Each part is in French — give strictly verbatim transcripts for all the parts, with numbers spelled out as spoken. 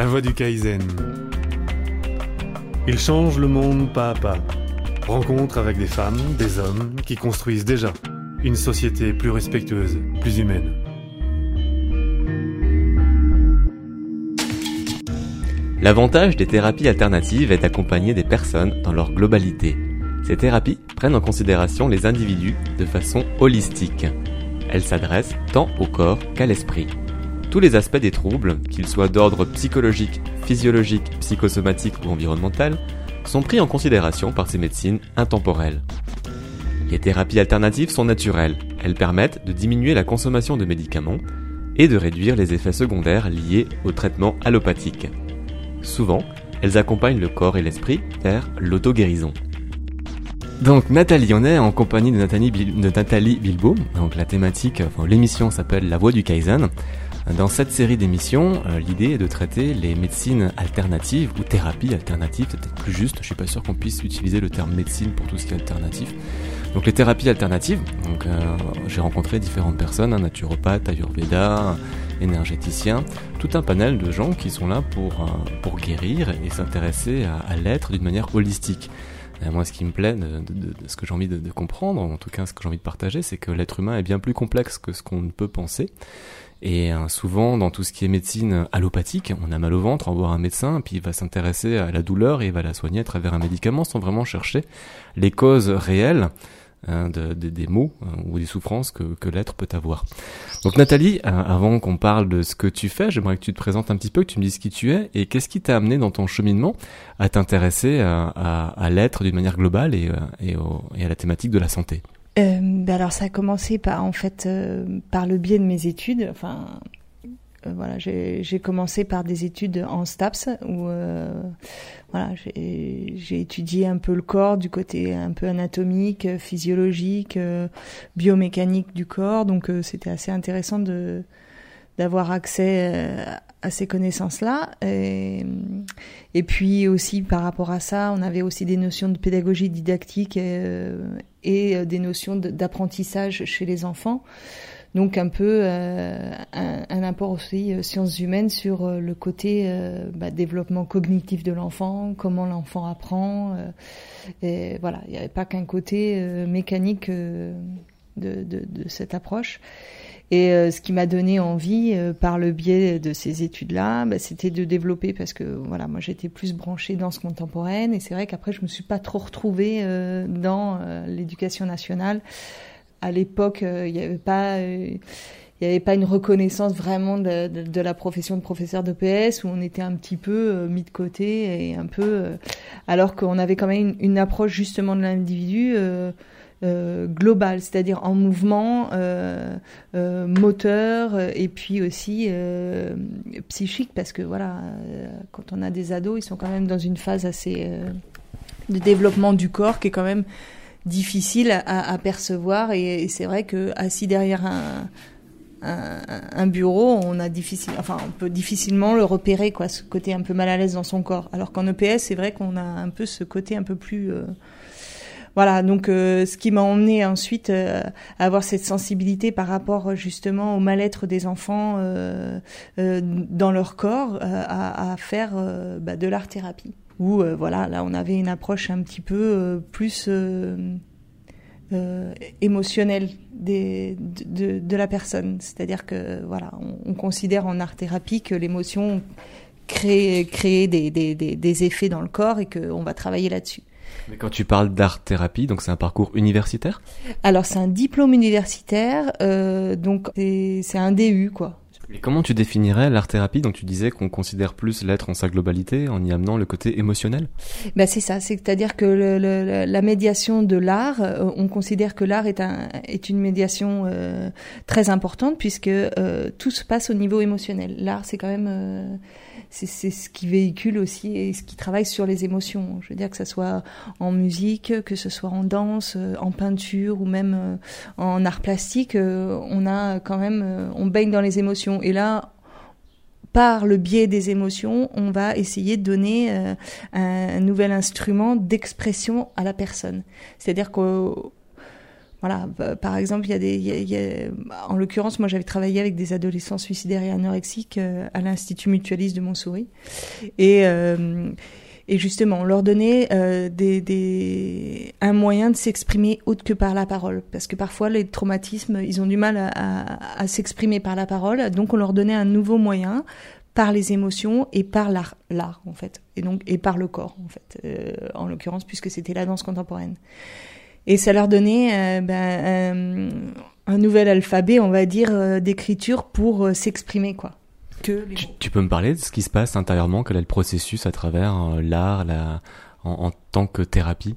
voie du Kaizen. Il change le monde pas à pas. Rencontre avec des femmes, des hommes qui construisent déjà une société plus respectueuse, plus humaine. L'avantage des thérapies alternatives est d'accompagner des personnes dans leur globalité. Ces thérapies prennent en considération les individus de façon holistique. Elles s'adressent tant au corps qu'à l'esprit. Tous les aspects des troubles, qu'ils soient d'ordre psychologique, physiologique, psychosomatique ou environnemental, sont pris en considération par ces médecines intemporelles. Les thérapies alternatives sont naturelles. Elles permettent de diminuer la consommation de médicaments et de réduire les effets secondaires liés au traitement allopathique. Souvent, elles accompagnent le corps et l'esprit vers l'auto-guérison. Donc Nathalie, on est en compagnie de Nathalie, Bil- de Nathalie Bilbao. Donc la thématique, enfin l'émission s'appelle La Voie du Kaizen. Dans cette série d'émissions, euh, l'idée est de traiter les médecines alternatives ou thérapies alternatives, c'est peut-être plus juste. Je suis pas sûr qu'on puisse utiliser le terme médecine pour tout ce qui est alternatif. Donc les thérapies alternatives. Donc euh, j'ai rencontré différentes personnes, un naturopathe, ayurveda, énergéticien, tout un panel de gens qui sont là pour euh, pour guérir et s'intéresser à, à l'être d'une manière holistique. Et moi, ce qui me plaît, de, de, de, de ce que j'ai envie de, de comprendre, en tout cas ce que j'ai envie de partager, c'est que l'être humain est bien plus complexe que ce qu'on ne peut penser. Et euh, souvent, dans tout ce qui est médecine allopathique, on a mal au ventre, on va voir un médecin, puis il va s'intéresser à la douleur et il va la soigner à travers un médicament sans vraiment chercher les causes réelles hein, de, de, des maux hein, ou des souffrances que, que l'être peut avoir. Donc Nathalie, euh, avant qu'on parle de ce que tu fais, j'aimerais que tu te présentes un petit peu, que tu me dises qui tu es et qu'est-ce qui t'a amené dans ton cheminement à t'intéresser à, à, à l'être d'une manière globale et, et, au, et à la thématique de la santé. Euh, ben alors ça a commencé par en fait euh, par le biais de mes études. Enfin euh, voilà, j'ai, j'ai commencé par des études en STAPS où euh, voilà j'ai, j'ai étudié un peu le corps du côté un peu anatomique, physiologique, euh, biomécanique du corps. Donc euh, c'était assez intéressant de d'avoir accès euh, à ces connaissances-là. Et, et puis aussi par rapport à ça, on avait aussi des notions de pédagogie didactique et, euh, et des notions de, d'apprentissage chez les enfants. Donc un peu euh, un, un apport aussi euh, sciences humaines sur euh, le côté euh, bah, développement cognitif de l'enfant, comment l'enfant apprend. Euh, et voilà, il n'y avait pas qu'un côté euh, mécanique euh, de, de, de cette approche. Et euh, ce qui m'a donné envie, euh, par le biais de ces études-là, bah, c'était de développer, parce que voilà, moi j'étais plus branchée danse contemporaine, et c'est vrai qu'après je me suis pas trop retrouvée euh, dans euh, l'éducation nationale. À l'époque, il euh, n'y avait pas, il euh, y avait pas une reconnaissance vraiment de, de, de la profession de professeur d'E P S, où on était un petit peu euh, mis de côté et un peu, euh, alors qu'on avait quand même une, une approche justement de l'individu. Euh, Euh, global, c'est-à-dire en mouvement, euh, euh, moteur, euh, et puis aussi euh, psychique, parce que voilà, euh, quand on a des ados, ils sont quand même dans une phase assez euh, de développement du corps qui est quand même difficile à, à percevoir, et, et c'est vrai que assis derrière un Un, un bureau, on a difficile, enfin, on peut difficilement le repérer, quoi, ce côté un peu mal à l'aise dans son corps. Alors qu'en E P S, c'est vrai qu'on a un peu ce côté un peu plus euh, Voilà, donc euh, ce qui m'a emmené ensuite euh, à avoir cette sensibilité par rapport justement au mal-être des enfants euh, euh, dans leur corps, euh, à, à faire euh, bah, de l'art-thérapie. Où euh, voilà, là on avait une approche un petit peu euh, plus euh, euh, émotionnelle des, de, de la personne. C'est-à-dire que voilà, on, on considère en art-thérapie que l'émotion crée, crée des, des, des, des effets dans le corps et qu'on va travailler là-dessus. Mais quand tu parles d'art-thérapie, donc c'est un parcours universitaire ? Alors c'est un diplôme universitaire, euh, donc c'est, c'est un D U quoi. Et comment tu définirais l'art-thérapie ? Donc tu disais qu'on considère plus l'être en sa globalité en y amenant le côté émotionnel ? Ben c'est ça, c'est-à-dire que le, le, la médiation de l'art, euh, on considère que l'art est, un, est une médiation euh, très importante puisque euh, tout se passe au niveau émotionnel. L'art c'est quand même... Euh, C'est, c'est ce qui véhicule aussi et ce qui travaille sur les émotions. Je veux dire que ce soit en musique, que ce soit en danse, en peinture ou même en art plastique, on a quand même, on baigne dans les émotions. Et là, par le biais des émotions, on va essayer de donner un nouvel instrument d'expression à la personne. C'est-à-dire que voilà, par exemple, il y a des, il y a, il y a, en l'occurrence, moi j'avais travaillé avec des adolescents suicidaires et anorexiques euh, à l'Institut Mutualiste de Montsouris, et euh, et justement, on leur donnait euh, des, des, un moyen de s'exprimer autre que par la parole. Parce que parfois, les traumatismes, ils ont du mal à, à, à s'exprimer par la parole. Donc, on leur donnait un nouveau moyen par les émotions et par l'art, l'art en fait. Et donc, et par le corps, en fait. Euh, en l'occurrence, puisque c'était la danse contemporaine. Et ça leur donnait euh, ben, euh, un nouvel alphabet, on va dire, euh, d'écriture pour euh, s'exprimer, quoi. Que les tu, tu peux me parler de ce qui se passe intérieurement, quel est le processus à travers euh, l'art la, en, en tant que thérapie?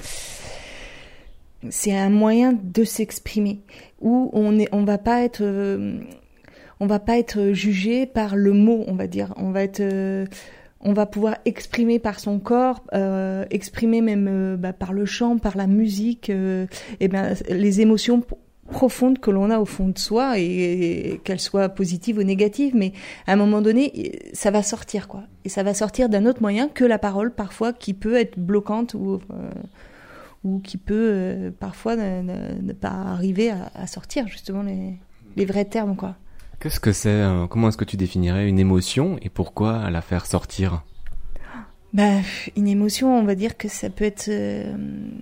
C'est un moyen de s'exprimer où on est, on va pas être, euh, on va pas être jugé par le mot, on va dire. On va être, euh, on va pouvoir exprimer par son corps, euh, exprimer même euh, bah, par le chant, par la musique, euh, et ben les émotions profonde que l'on a au fond de soi, et, et qu'elle soit positive ou négative, mais à un moment donné, ça va sortir, quoi. Et ça va sortir d'un autre moyen que la parole, parfois, qui peut être bloquante ou, euh, ou qui peut, euh, parfois, ne, ne, ne pas arriver à, à sortir, justement, les, les vrais termes, quoi. Qu'est-ce que c'est, euh, comment est-ce que tu définirais une émotion et pourquoi la faire sortir? Bah, une émotion, on va dire que ça peut être... Euh,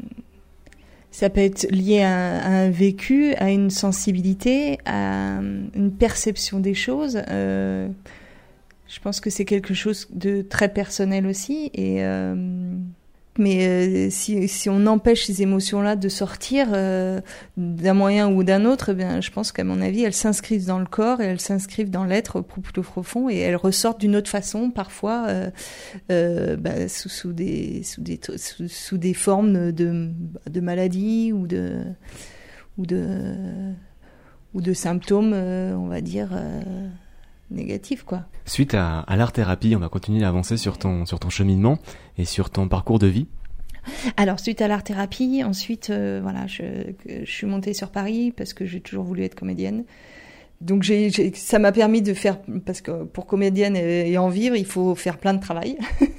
Ça peut être lié à, à un vécu, à une sensibilité, à une perception des choses. Euh, je pense que c'est quelque chose de très personnel aussi. Et euh, mais euh, si, si on empêche ces émotions-là de sortir euh, d'un moyen ou d'un autre, eh bien, je pense qu'à mon avis, elles s'inscrivent dans le corps et elles s'inscrivent dans l'être plutôt profond, et elles ressortent d'une autre façon, parfois euh, euh, bah, sous, sous des sous des sous, sous des formes de de maladies ou de ou de ou de symptômes, euh, on va dire. Euh, négatif, quoi. Suite à, à l'art-thérapie, on va continuer à avancer sur ton, sur ton cheminement et sur ton parcours de vie. Alors, suite à l'art-thérapie, ensuite, euh, voilà, je, je suis montée sur Paris parce que j'ai toujours voulu être comédienne. Donc, j'ai, j'ai, ça m'a permis de faire, parce que pour comédienne et, et en vivre, il faut faire plein de travail.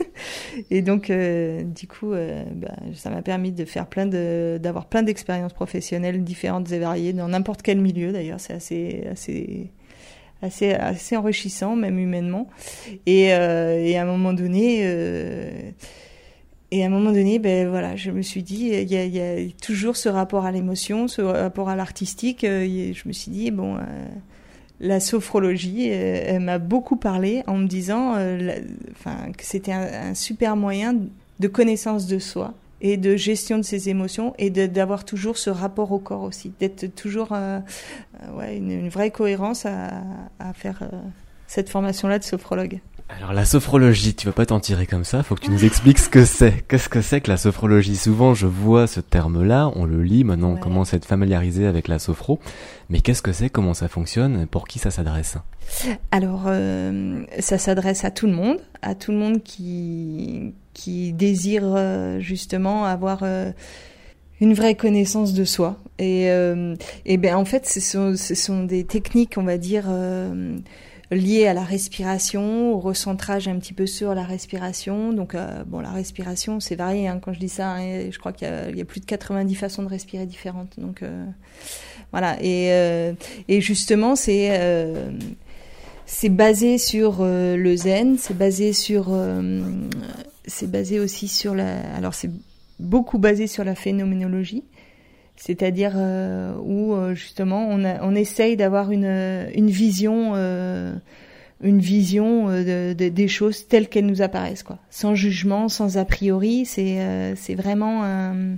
Et donc, euh, du coup, euh, bah, ça m'a permis de faire plein de, d'avoir plein d'expériences professionnelles différentes et variées dans n'importe quel milieu. D'ailleurs, c'est assez, assez, assez assez enrichissant, même humainement, et euh, et à un moment donné euh, et à un moment donné ben voilà, je me suis dit, il y a il y a toujours ce rapport à l'émotion, ce rapport à l'artistique, euh, je me suis dit bon, euh, la sophrologie, euh, elle m'a beaucoup parlé en me disant euh, la, enfin que c'était un, un super moyen de connaissance de soi et de gestion de ses émotions, et de, d'avoir toujours ce rapport au corps aussi, d'être toujours euh, euh, ouais, une, une vraie cohérence à, à faire euh, cette formation-là de sophrologue. Alors la sophrologie, tu vas pas t'en tirer comme ça, faut que tu nous expliques ce que c'est. Qu'est-ce que c'est que la sophrologie? Souvent je vois ce terme-là, on le lit, maintenant on ouais. commence à être familiarisé avec la sophro, mais qu'est-ce que c'est, comment ça fonctionne, pour qui ça s'adresse? Alors euh, ça s'adresse à tout le monde, à tout le monde qui, qui désire euh, justement avoir euh, une vraie connaissance de soi. Et, euh, et ben en fait ce sont, ce sont des techniques, on va dire, euh, liées à la respiration, au recentrage un petit peu sur la respiration. Donc euh, bon, la respiration, c'est varié, hein, quand je dis ça, hein, je crois qu'il y a, il y a plus de quatre-vingt-dix façons de respirer différentes. Donc euh, voilà, et euh, et justement c'est euh, c'est basé sur euh, le zen, c'est basé sur euh, c'est basé aussi sur la, alors c'est beaucoup basé sur la phénoménologie. C'est-à-dire euh, où euh, justement on, a, on essaye d'avoir une, une vision, euh, une vision euh, de, de, des choses telles qu'elles nous apparaissent, quoi, sans jugement, sans a priori. C'est, euh, c'est vraiment un,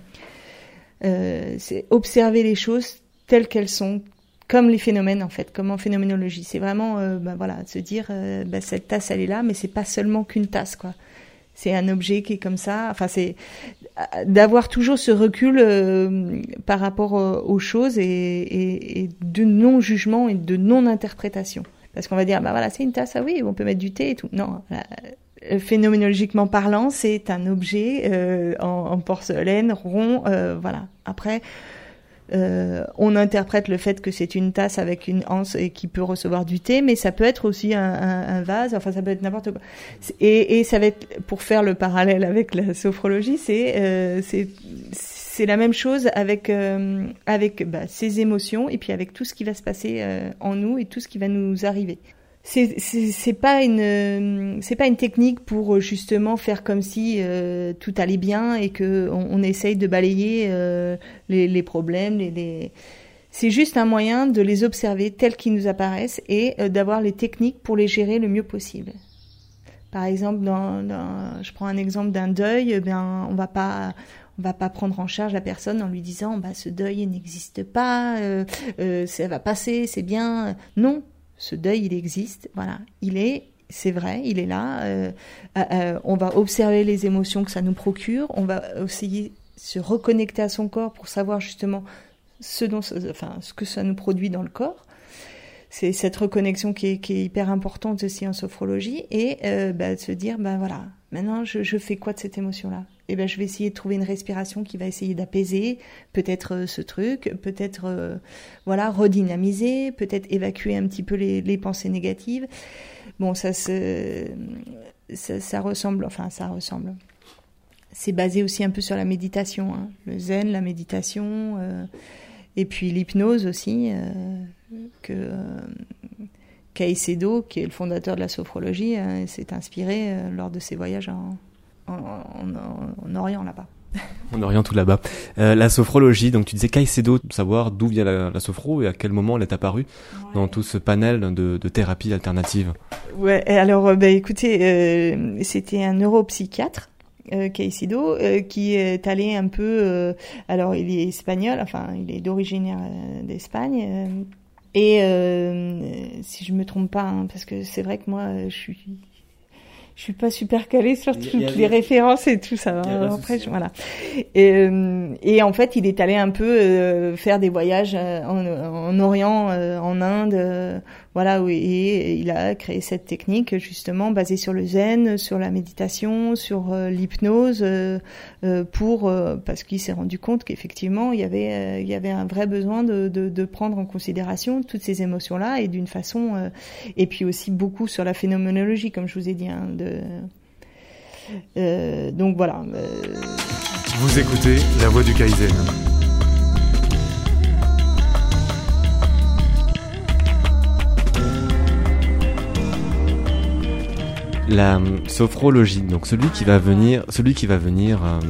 euh, c'est observer les choses telles qu'elles sont, comme les phénomènes en fait, comme en phénoménologie. C'est vraiment, euh, ben voilà, de se dire, euh, ben cette tasse elle est là, mais c'est pas seulement qu'une tasse, quoi. C'est un objet qui est comme ça. Enfin, c'est d'avoir toujours ce recul euh, par rapport euh, aux choses, et, et, et de non-jugement et de non-interprétation. Parce qu'on va dire, bah voilà, c'est une tasse, ah oui, on peut mettre du thé et tout. Non, euh, phénoménologiquement parlant, c'est un objet euh, en, en porcelaine, rond, euh, voilà. Après, Euh, on interprète le fait que c'est une tasse avec une anse et qui peut recevoir du thé, mais ça peut être aussi un, un, un vase, enfin ça peut être n'importe quoi. Et, et ça va être, pour faire le parallèle avec la sophrologie, c'est, euh, c'est, c'est la même chose avec euh, avec bah, ces émotions et puis avec tout ce qui va se passer euh, en nous et tout ce qui va nous arriver. C'est c'est c'est pas une c'est pas une technique pour justement faire comme si euh, tout allait bien et que on, on essaye de balayer euh, les les problèmes, les les c'est juste un moyen de les observer tels qu'ils nous apparaissent et euh, d'avoir les techniques pour les gérer le mieux possible. Par exemple, dans, dans, je prends un exemple d'un deuil, ben on va pas, on va pas prendre en charge la personne en lui disant, bah ce deuil n'existe pas, euh, euh, ça va passer, c'est bien. Non, ce deuil il existe, voilà, il est, c'est vrai, il est là. Euh, euh, on va observer les émotions que ça nous procure, on va essayer de se reconnecter à son corps pour savoir justement ce dont, enfin, ce que ça nous produit dans le corps. C'est cette reconnexion qui est, qui est hyper importante aussi en sophrologie et euh, bah, de se dire, ben bah, voilà, maintenant je, je fais quoi de cette émotion-là ? Et ben bah, je vais essayer de trouver une respiration qui va essayer d'apaiser peut-être euh, ce truc, peut-être euh, voilà redynamiser, peut-être évacuer un petit peu les, les pensées négatives. Bon, ça se, ça, ça ressemble, enfin ça ressemble. C'est basé aussi un peu sur la méditation, hein. Le zen, la méditation, euh, et puis l'hypnose aussi. Euh, que euh, Caicedo, qui est le fondateur de la sophrologie, euh, s'est inspiré euh, lors de ses voyages en, en, en, en Orient là-bas. En Orient tout là-bas. Euh, la sophrologie, donc tu disais Caicedo, savoir d'où vient la, la sophro et à quel moment elle est apparue ouais. dans tout ce panel de, de thérapies alternatives. Ouais, alors euh, bah, écoutez, euh, c'était un neuropsychiatre. Euh, Caicedo, euh, qui est allé un peu, euh, alors il est espagnol, enfin il est d'origine euh, d'Espagne, euh, et euh, si je me trompe pas, hein, parce que c'est vrai que moi je suis, je suis pas super calée sur toutes a, les a, références et tout ça. Hein, après, je, voilà. Et, euh, et en fait, il est allé un peu euh, faire des voyages en, en Orient, euh, en Inde, euh, voilà, où, et il a créé cette technique justement basée sur le zen, sur la méditation, sur euh, l'hypnose, euh, euh, pour euh, parce qu'il s'est rendu compte qu'effectivement il y avait euh, il y avait un vrai besoin de, de, de prendre en considération toutes ces émotions là et d'une façon euh, et puis aussi beaucoup sur la phénoménologie comme je vous ai dit. Hein, de, euh, donc voilà. Euh... Vous écoutez La Voix du Kaizen. La sophrologie, donc celui qui va venir, celui qui va venir euh,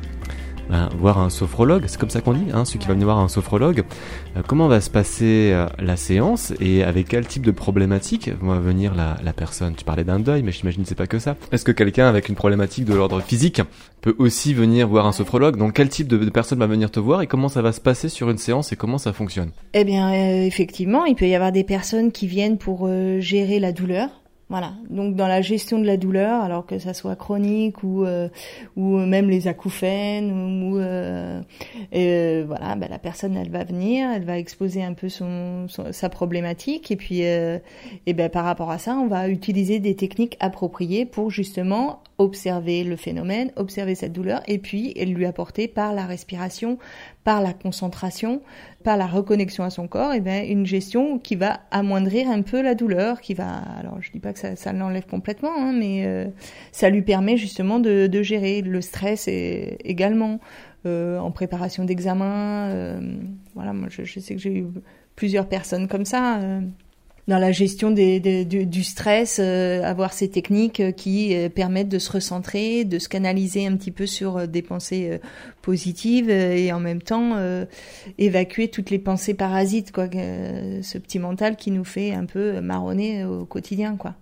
ben, voir un sophrologue, c'est comme ça qu'on dit, hein, celui qui va venir voir un sophrologue. Euh, comment va se passer euh, la séance et avec quel type de problématique va venir la, la personne ? Tu parlais d'un deuil, mais j'imagine que c'est pas que ça. Est-ce que quelqu'un avec une problématique de l'ordre physique peut aussi venir voir un sophrologue ? Donc quel type de, de personne va venir te voir et comment ça va se passer sur une séance et comment ça fonctionne ? Eh bien, euh, effectivement, il peut y avoir des personnes qui viennent pour euh, gérer la douleur. Voilà, donc dans la gestion de la douleur, alors que ça soit chronique ou euh, ou même les acouphènes ou euh, euh, voilà, ben la personne elle va venir, elle va exposer un peu son, son sa problématique et puis euh, et ben par rapport à ça, on va utiliser des techniques appropriées pour justement observer le phénomène, observer cette douleur et puis lui apporter par la respiration, par la concentration, par la reconnexion à son corps, et ben une gestion qui va amoindrir un peu la douleur, qui va, alors je dis pas que ça, ça l'enlève complètement, hein, mais euh, ça lui permet justement de, de gérer le stress et, également euh, en préparation d'examen. Euh, voilà, moi je, je sais que j'ai eu plusieurs personnes comme ça. Euh, dans la gestion des, des, du, du stress, euh, avoir ces techniques qui euh, permettent de se recentrer, de se canaliser un petit peu sur euh, des pensées euh, positives euh, et en même temps euh, évacuer toutes les pensées parasites, quoi, euh, ce petit mental qui nous fait un peu marronner au quotidien, quoi.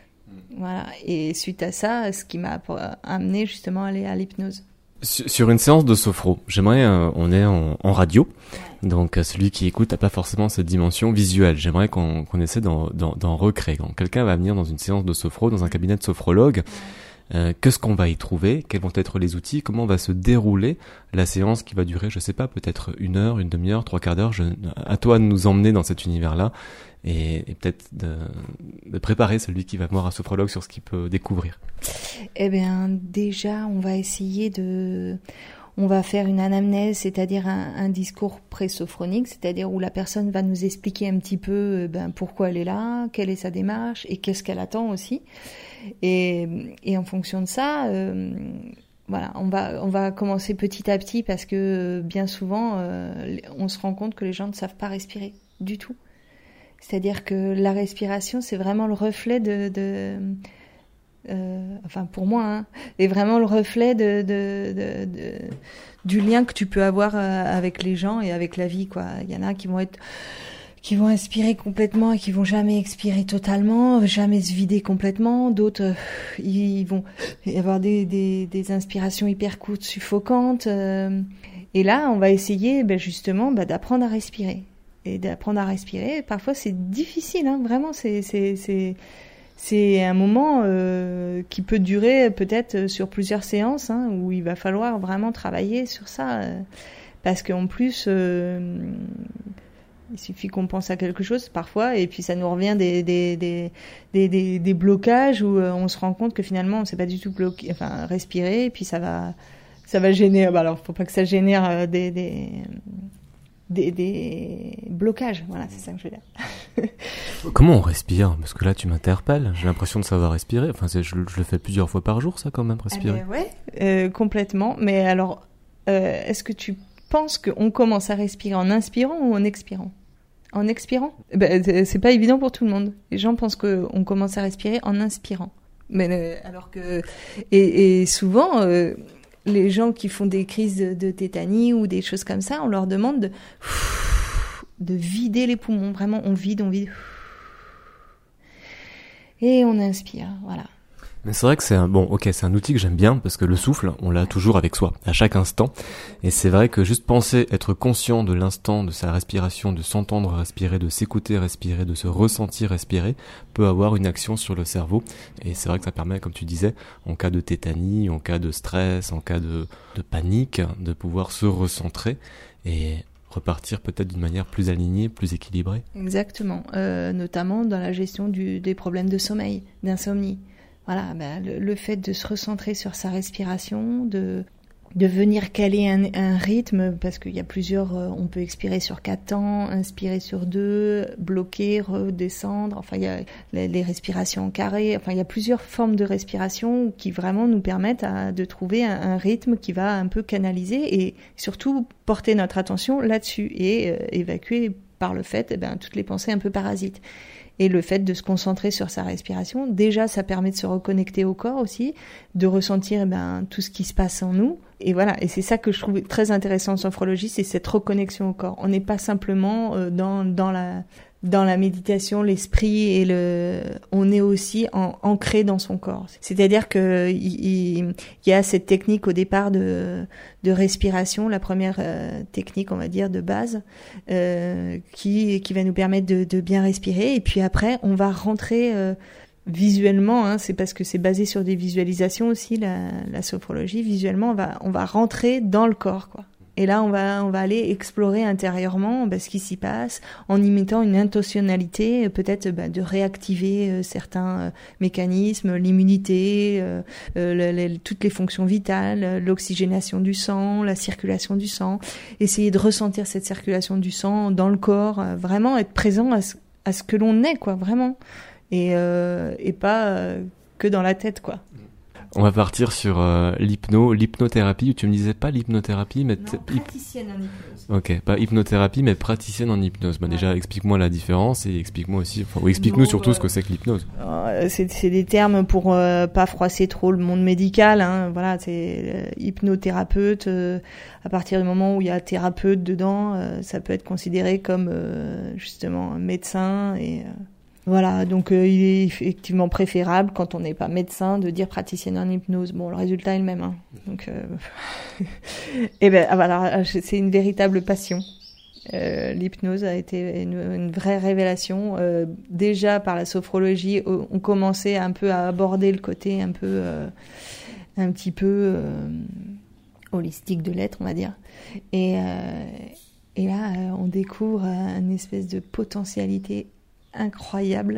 Voilà. Et suite à ça, ce qui m'a amené justement à aller à l'hypnose. Sur une séance de sophro, j'aimerais, euh, on est en, en radio, donc euh, celui qui écoute n'a pas forcément cette dimension visuelle. J'aimerais qu'on, qu'on essaie d'en, d'en, d'en recréer. Quand quelqu'un va venir dans une séance de sophro, dans un cabinet de sophrologue, euh, qu'est-ce qu'on va y trouver ? Quels vont être les outils ? Comment va se dérouler la séance qui va durer, je sais pas, peut-être une heure, une demi-heure, trois quarts d'heure. Je, à toi de nous emmener dans cet univers-là et, et peut-être de, de préparer celui qui va voir un sophrologue sur ce qu'il peut découvrir. Eh bien, déjà, on va essayer de... On va faire une anamnèse, c'est-à-dire un, un discours pré-sophronique, c'est-à-dire où la personne va nous expliquer un petit peu ben, pourquoi elle est là, quelle est sa démarche et qu'est-ce qu'elle attend aussi. Et, et en fonction de ça, euh, voilà, on va, on va commencer petit à petit parce que bien souvent, euh, on se rend compte que les gens ne savent pas respirer du tout. C'est-à-dire que la respiration, c'est vraiment le reflet de... de euh, enfin, pour moi, hein, est vraiment le reflet de, de, de, de, du lien que tu peux avoir avec les gens et avec la vie, quoi. Il y en a qui vont être... qui vont inspirer complètement et qui vont jamais expirer totalement, jamais se vider complètement. D'autres, euh, ils vont y avoir des, des, des inspirations hyper courtes, suffocantes. Euh, et là, on va essayer ben, justement ben, d'apprendre à respirer. Et d'apprendre à respirer, parfois c'est difficile, hein, vraiment, c'est, c'est, c'est, c'est un moment euh, qui peut durer peut-être sur plusieurs séances, hein, où il va falloir vraiment travailler sur ça. Euh, parce qu'en plus... Euh, il suffit qu'on pense à quelque chose parfois et puis ça nous revient des des des des, des, des blocages où on se rend compte que finalement on s'est pas du tout bloqué, enfin respirer et puis ça va ça va générer. Bah alors faut pas que ça génère des des des, des blocages. Voilà, c'est ça que je veux dire. Comment on respire ? Parce que là tu m'interpelles. J'ai l'impression de savoir respirer. Enfin c'est, je, je le fais plusieurs fois par jour ça quand même respirer. Ah ben ouais, euh, complètement. Mais alors euh, est-ce que tu penses qu'on commence à respirer en inspirant ou en expirant ? En expirant ? Ben, c'est pas évident pour tout le monde. Les gens pensent qu'on commence à respirer en inspirant. Mais euh, alors que et, et souvent euh, les gens qui font des crises de, de tétanie ou des choses comme ça, on leur demande de, de vider les poumons. Vraiment, on vide, on vide. Et on inspire, voilà. Mais c'est vrai que c'est un, bon, ok, c'est un outil que j'aime bien parce que le souffle, on l'a toujours avec soi, à chaque instant. Et c'est vrai que juste penser, être conscient de l'instant, de sa respiration, de s'entendre respirer, de s'écouter respirer, de se ressentir respirer, peut avoir une action sur le cerveau. Et c'est vrai que ça permet, comme tu disais, en cas de tétanie, en cas de stress, en cas de, de panique, de pouvoir se recentrer et repartir peut-être d'une manière plus alignée, plus équilibrée. Exactement, euh, notamment dans la gestion du, des problèmes de sommeil, d'insomnie. Voilà, ben, le, le fait de se recentrer sur sa respiration, de, de venir caler un, un rythme, parce qu'il y a plusieurs, euh, on peut expirer sur quatre temps, inspirer sur deux, bloquer, redescendre, enfin il y a les, les respirations en carré, enfin il y a plusieurs formes de respiration qui vraiment nous permettent à, de trouver un, un rythme qui va un peu canaliser et surtout porter notre attention là-dessus et euh, évacuer par le fait eh ben, toutes les pensées un peu parasites. Et le fait de se concentrer sur sa respiration, déjà, ça permet de se reconnecter au corps aussi, de ressentir eh ben, tout ce qui se passe en nous. Et voilà, et c'est ça que je trouve très intéressant en sophrologie, c'est cette reconnexion au corps. On n'est pas simplement euh, dans, dans, la, dans la méditation, l'esprit, et le, on est aussi en, ancré dans son corps. C'est-à-dire que il, il, il y a cette technique au départ de, de respiration, la première euh, technique, on va dire, de base, euh, qui, qui va nous permettre de, de bien respirer. Et puis après, on va rentrer... Euh, visuellement, hein, c'est parce que c'est basé sur des visualisations aussi, la, la sophrologie. Visuellement, on va, on va rentrer dans le corps, quoi. Et là, on va, on va aller explorer intérieurement bah, ce qui s'y passe, en imitant une intentionnalité, peut-être bah, de réactiver euh, certains euh, mécanismes, l'immunité, euh, euh, le, le, toutes les fonctions vitales, l'oxygénation du sang, la circulation du sang. Essayer de ressentir cette circulation du sang dans le corps, euh, vraiment être présent à ce, à ce que l'on est, quoi, vraiment. Et, euh, et pas euh, que dans la tête, quoi. On va partir sur euh, l'hypno, l'hypnothérapie. Tu me disais pas l'hypnothérapie, mais... Non, praticienne en hypnose. Ok, pas hypnothérapie, mais praticienne en hypnose. Bah, ouais. Déjà, explique-moi la différence et explique-moi aussi... Enfin, ou explique-nous surtout euh, ce que c'est que l'hypnose. Euh, c'est, c'est des termes pour euh, pas froisser trop le monde médical. Hein. Voilà, c'est euh, hypnothérapeute. Euh, à partir du moment où il y a thérapeute dedans, euh, ça peut être considéré comme euh, justement un médecin et... Euh, Voilà, donc euh, il est effectivement préférable, quand on n'est pas médecin, de dire praticienne en hypnose. Bon, le résultat est le même. Hein. Donc, euh... et ben, alors, c'est une véritable passion. Euh, l'hypnose a été une, une vraie révélation. Euh, déjà par la sophrologie, on commençait un peu à aborder le côté un peu, euh, un petit peu euh, holistique de l'être, on va dire. Et, euh, et là, on découvre une espèce de potentialité incroyable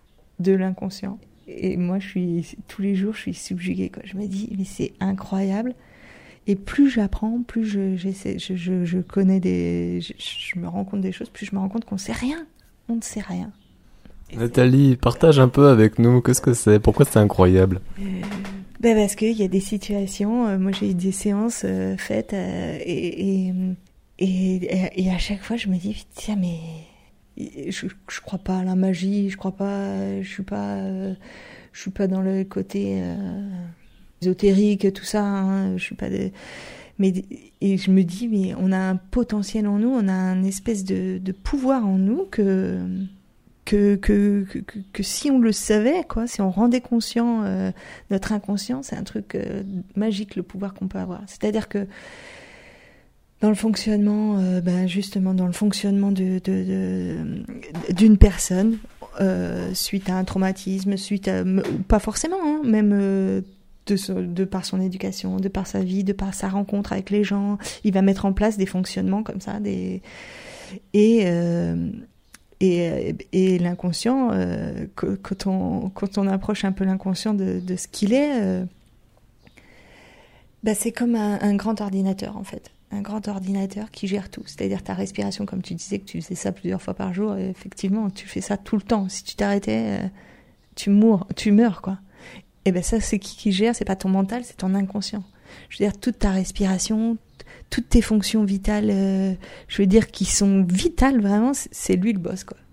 de l'inconscient. Et moi, je suis tous les jours, je suis subjuguée, quoi. Je me dis, mais c'est incroyable. Et plus j'apprends, plus je, j'essaie, je, je, je connais des, je, je me rends compte des choses, plus je me rends compte qu'on sait rien. On ne sait rien. Et Nathalie, c'est... partage un peu avec nous. Qu'est-ce que c'est ? Pourquoi c'est incroyable ? euh, Ben parce qu'il y a des situations, euh, moi j'ai eu des séances euh, faites euh, et, et, et, et à chaque fois je me dis, tiens mais je, je crois pas à la magie, je crois pas, je suis pas, euh, je suis pas dans le côté euh, ésotérique, tout ça, hein, je suis pas de... Mais, et je me dis, mais on a un potentiel en nous, on a un espèce de, de pouvoir en nous que... Que, que, que, que, que si on le savait, quoi, si on rendait conscient euh, notre inconscient, c'est un truc euh, magique, le pouvoir qu'on peut avoir. C'est-à-dire que dans le fonctionnement, euh, ben justement, dans le fonctionnement de, de, de, d'une personne, euh, suite à un traumatisme, suite à, pas forcément, hein, même euh, de, de par son éducation, de par sa vie, de par sa rencontre avec les gens, il va mettre en place des fonctionnements comme ça, des et euh, Et, et l'inconscient, euh, quand, on, quand on approche un peu l'inconscient de, de ce qu'il est, euh, bah c'est comme un, un grand ordinateur en fait. Un grand ordinateur qui gère tout. C'est-à-dire ta respiration, comme tu disais que tu faisais ça plusieurs fois par jour, et effectivement, tu fais ça tout le temps. Si tu t'arrêtais, euh, tu, mours, tu meurs, quoi. Et ben ça, c'est qui qui gère? C'est pas ton mental, c'est ton inconscient. Je veux dire, toute ta respiration, toutes tes fonctions vitales, euh, je veux dire, qui sont vitales vraiment, c'est lui le boss, quoi.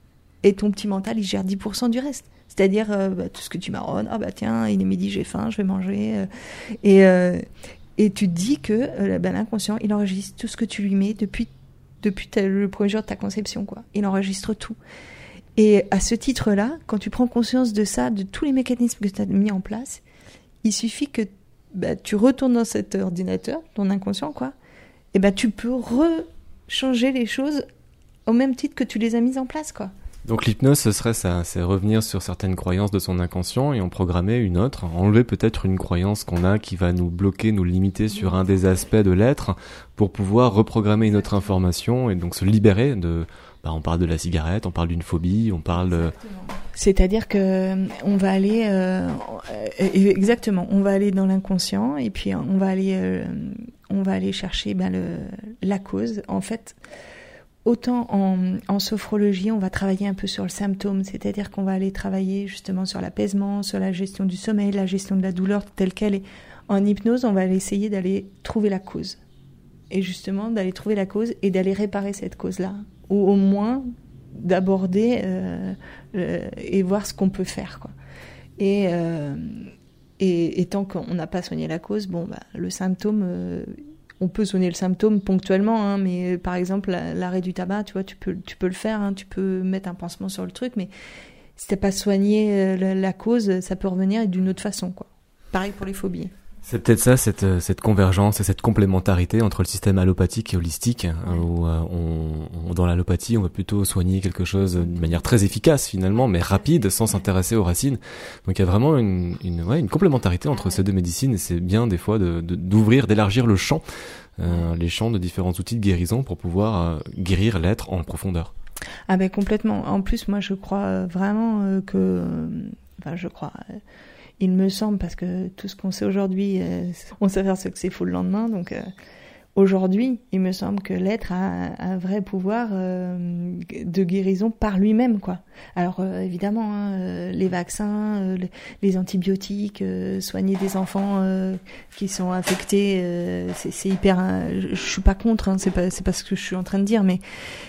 Et ton petit mental, il gère dix pour cent du reste. C'est-à-dire, euh, bah, tout ce que tu marronnes, ah bah tiens, il est midi, j'ai faim, je vais manger. Euh, et, euh, et tu te dis que euh, bah, l'inconscient, il enregistre tout ce que tu lui mets depuis, depuis ta, le premier jour de ta conception, quoi. Il enregistre tout. Et à ce titre-là, quand tu prends conscience de ça, de tous les mécanismes que tu as mis en place, il suffit que bah, tu retournes dans cet ordinateur, ton inconscient, quoi, et bah, tu peux rechanger les choses au même titre que tu les as mises en place, quoi. Donc l'hypnose, ce serait ça, c'est revenir sur certaines croyances de son inconscient et en programmer une autre, enlever peut-être une croyance qu'on a qui va nous bloquer, nous limiter sur un des aspects de l'être pour pouvoir reprogrammer une autre information et donc se libérer de... Bah, on parle de la cigarette, on parle d'une phobie, on parle... Exactement. C'est-à-dire que on va aller... Euh, exactement, on va aller dans l'inconscient et puis on va aller, euh, on va aller chercher ben, le, la cause. En fait... Autant en, en sophrologie, on va travailler un peu sur le symptôme, c'est-à-dire qu'on va aller travailler justement sur l'apaisement, sur la gestion du sommeil, la gestion de la douleur telle qu'elle est. En hypnose, on va aller essayer d'aller trouver la cause. Et justement, d'aller trouver la cause et d'aller réparer cette cause-là. Ou au moins d'aborder euh, euh, et voir ce qu'on peut faire, quoi. Et, euh, et, et tant qu'on n'a pas soigné la cause, bon, bah, le symptôme... Euh, on peut soigner le symptôme ponctuellement, hein, mais par exemple l'arrêt du tabac, tu vois, tu peux, tu peux le faire, hein, tu peux mettre un pansement sur le truc, mais si t'as pas soigné la, la cause, ça peut revenir d'une autre façon, quoi. Pareil pour les phobies. C'est peut-être ça, cette, cette convergence et cette complémentarité entre le système allopathique et holistique, hein, où euh, on, on, dans l'allopathie, on va plutôt soigner quelque chose d'une manière très efficace finalement, mais rapide, sans s'intéresser aux racines. Donc il y a vraiment une, une, ouais, une complémentarité entre ces deux médecines, et c'est bien des fois de, de, d'ouvrir, d'élargir le champ, euh, les champs de différents outils de guérison pour pouvoir euh, guérir l'être en profondeur. Ah ben complètement. En plus, moi je crois vraiment euh, que... Euh, enfin je crois... Euh, il me semble, parce que tout ce qu'on sait aujourd'hui, euh, on s'aperçoit que c'est faux le lendemain. Donc euh, aujourd'hui, il me semble que l'être a un, un vrai pouvoir euh, de guérison par lui-même, quoi. Alors euh, évidemment, hein, les vaccins, euh, les antibiotiques, euh, soigner des enfants euh, qui sont infectés, euh, c'est, c'est hyper. Euh, je, je suis pas contre, hein, c'est pas c'est pas ce que je suis en train de dire, mais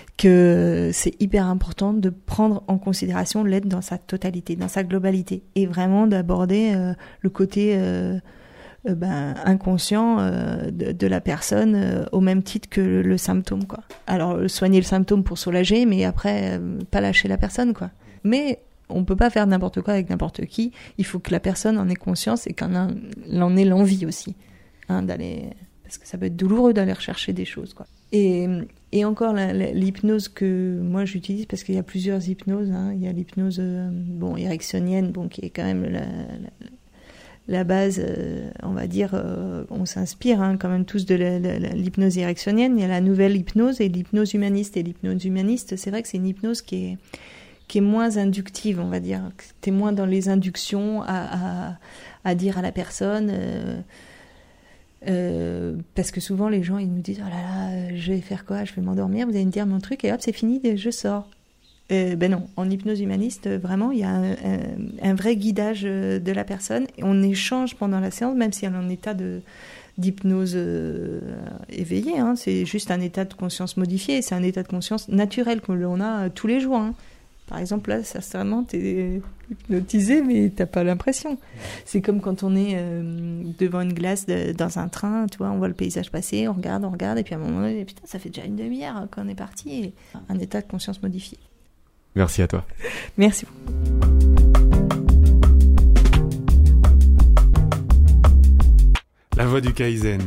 que c'est hyper important de prendre en considération l'être dans sa totalité, dans sa globalité, et vraiment d'aborder euh, le côté euh, euh, ben, inconscient euh, de, de la personne euh, au même titre que le, le symptôme, quoi. Alors soigner le symptôme pour soulager, mais après euh, pas lâcher la personne, quoi. Mais on peut pas faire n'importe quoi avec n'importe qui. Il faut que la personne en ait conscience et qu'en en, en ait l'envie aussi, hein, d'aller, parce que ça peut être douloureux d'aller rechercher des choses, quoi. Et, et encore la, la, l'hypnose que moi j'utilise, parce qu'il y a plusieurs hypnoses, hein. Il y a l'hypnose euh, bon ericksonienne, bon qui est quand même la, la, la base, euh, on va dire, euh, on s'inspire hein, quand même tous de la, la, la, l'hypnose ericksonienne. Il y a la nouvelle hypnose et l'hypnose humaniste. Et l'hypnose humaniste, c'est vrai que c'est une hypnose qui est qui est moins inductive, on va dire. T'es moins dans les inductions à, à, à dire à la personne. Euh, Euh, parce que souvent les gens ils nous disent oh là là je vais faire quoi, je vais m'endormir, vous allez me dire mon truc et hop c'est fini, je sors. Euh, ben non, en hypnose humaniste, vraiment, il y a un, un, un vrai guidage de la personne. Et on échange pendant la séance, même si elle est en état de, d'hypnose euh, éveillée. Hein. C'est juste un état de conscience modifié. C'est un état de conscience naturel que l'on a tous les jours. Hein. Par exemple, là, sincèrement, t'es hypnotisé, mais t'as pas l'impression. C'est comme quand on est euh, devant une glace de, dans un train, tu vois, on voit le paysage passer, on regarde, on regarde, et puis à un moment donné, putain, ça fait déjà une demi-heure qu'on est parti. Et un état de conscience modifié. Merci à toi. Merci. La voix du Kaizen.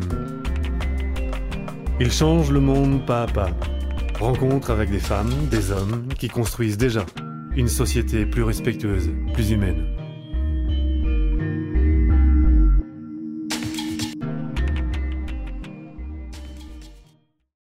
Il change le monde pas à pas. Rencontre avec des femmes, des hommes qui construisent déjà une société plus respectueuse, plus humaine.